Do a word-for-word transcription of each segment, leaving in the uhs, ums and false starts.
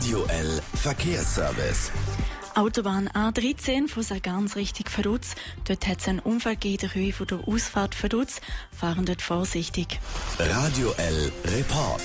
Radio L Verkehrsservice. Autobahn A dreizehn von Sargans Richtung Vaduz. Dort hat es einen Unfall gegeben in der Höhe von der Ausfahrt Vaduz. Fahren dort vorsichtig. Radio L Report.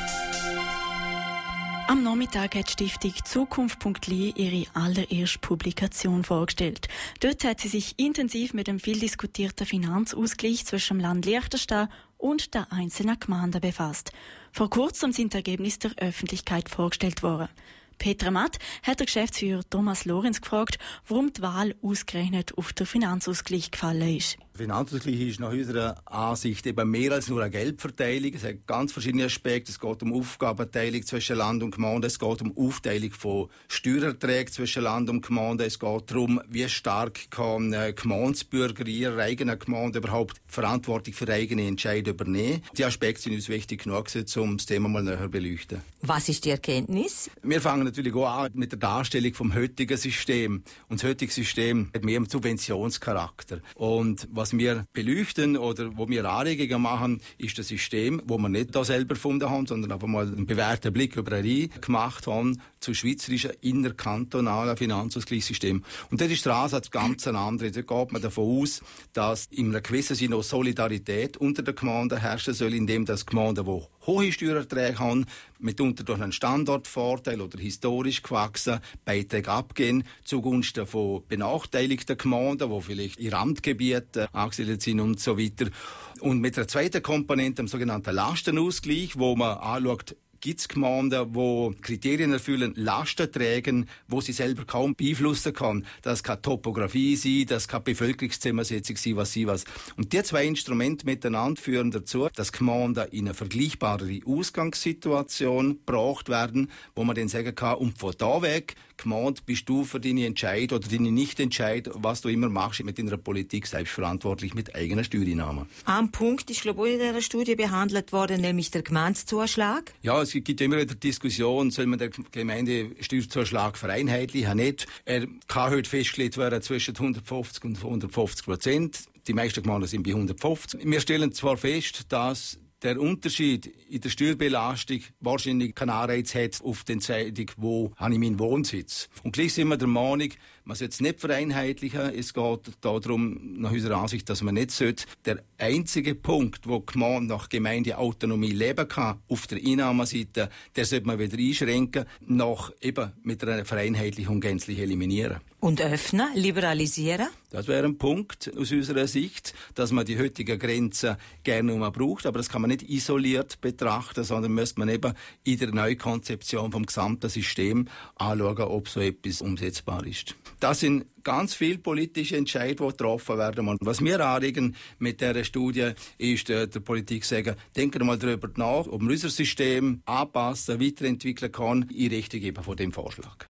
Am Nachmittag hat die Stiftung Zukunft Punkt L I ihre allererste Publikation vorgestellt. Dort hat sie sich intensiv mit dem viel diskutierten Finanzausgleich zwischen dem Land Liechtenstein und der einzelnen Gemeinden befasst. Vor kurzem sind die Ergebnisse der Öffentlichkeit vorgestellt worden. Petra Matt hat der Geschäftsführer Thomas Lorenz gefragt, warum die Wahl ausgerechnet auf den Finanzausgleich gefallen ist. Der Finanzausgleich ist nach unserer Ansicht eben mehr als nur eine Geldverteilung. Es hat ganz verschiedene Aspekte. Es geht um Aufgabenteilung zwischen Land und Gemeinde. Es geht um Aufteilung von Steuererträgen zwischen Land und Gemeinde. Es geht darum, wie stark kann äh, Gemeindebürger in ihrer eigenen Gemeinde überhaupt Verantwortung für eigene Entscheidungen übernehmen. Die Aspekte sind uns wichtig genug, um das Thema mal näher zu beleuchten. Was ist die Erkenntnis? Wir fangen natürlich auch an mit der Darstellung vom heutigen System. Und das heutige System hat mehr einen Subventionscharakter. Und was wir beleuchten oder wo wir Anregungen machen, ist das System, wo wir nicht da selber gefunden haben, sondern einfach mal einen bewährten Blick über eine gemacht haben zu schweizerischen innerkantonalen Finanzausgleichssystem. Und das ist der Ansatz ganz ein anderer. Da geht man davon aus, dass in einem gewissen Sinne auch Solidarität unter den Gemeinden herrschen soll, indem das Gemeinden, die hohe Steuererträge haben, mitunter durch einen Standortvorteil oder historisch gewachsen, Beiträge abgehen zugunsten von benachteiligten Gemeinden, die vielleicht in Randgebieten angesiedelt sind und so weiter. Und mit der zweiten Komponente, dem sogenannten Lastenausgleich, wo man anschaut, gibt es Gemeinden, die Kriterien erfüllen, Lasten tragen, wo sie selber kaum beeinflussen kann. Das kann Topografie sein, das kann Bevölkerungszusammensetzung sein, was sie was. Und die zwei Instrumente miteinander führen dazu, dass Gemeinden in eine vergleichbare Ausgangssituation gebracht werden, wo man dann sagen kann, und von da weg, Gemeinde, bist du für deine Entscheid oder deine Nicht-Entscheid, was du immer machst, mit deiner Politik selbstverantwortlich mit eigenen Steuereinnahmen. Ein Punkt ist, glaube ich, in dieser Studie behandelt worden, nämlich der Gemeindezuschlag. Ja, es gibt immer wieder Diskussionen, soll man den Gemeindesteuerzuschlag vereinheitlichen, nicht. Er kann heute festgelegt werden zwischen hundertfünfzig und hundertfünfzig Prozent. Die meisten Gemeinden sind bei hundertfünfzig. Wir stellen zwar fest, dass der Unterschied in der Steuerbelastung wahrscheinlich keinen Anreiz hat auf die Entscheidung, wo habe ich meinen Wohnsitz. Und gleich sind wir der Meinung, man sollte es nicht vereinheitlichen. Es geht darum, nach unserer Ansicht, dass man nicht sollte. Der einzige Punkt, wo die Gemeinde nach Gemeindeautonomie leben kann, auf der Einnahmeseite, der sollte man wieder einschränken, nach eben mit einer Vereinheitlichung gänzlich eliminieren. Und öffnen, liberalisieren? Das wäre ein Punkt aus unserer Sicht, dass man die heutigen Grenzen gerne noch braucht, aber das kann man nicht isoliert betrachten, sondern müsste man eben in der Neukonzeption vom gesamten System anschauen, ob so etwas umsetzbar ist. Das sind ganz viele politische Entscheidungen, die getroffen werden. Und was wir anregen mit dieser Studie, ist äh, der Politik sagen, denken wir mal darüber nach, ob man unser System anpassen, weiterentwickeln kann, in Richtung eben von dem Vorschlag.